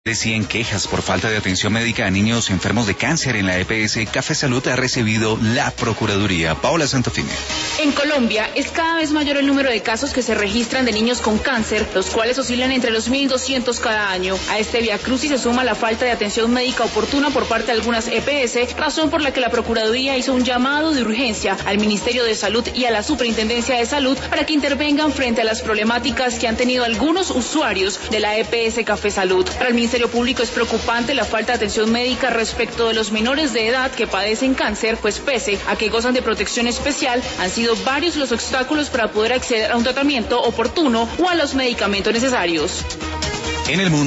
De 100 quejas por falta de atención médica a niños enfermos de cáncer en la EPS Café Salud ha recibido la Procuraduría. Paola Santofimio. En Colombia es cada vez mayor el número de casos que se registran de niños con cáncer, los cuales oscilan entre los 1.200 cada año. A este viacrucis se suma la falta de atención médica oportuna por parte de algunas EPS, razón por la que la Procuraduría hizo un llamado de urgencia al Ministerio de Salud y a la Superintendencia de Salud para que intervengan frente a las problemáticas que han tenido algunos usuarios de la EPS Café Salud. Para el Ministerio Público es preocupante la falta de atención médica respecto de los menores de edad que padecen cáncer, pues pese a que gozan de protección especial, han sido varios los obstáculos para poder acceder a un tratamiento oportuno o a los medicamentos necesarios. En el mundo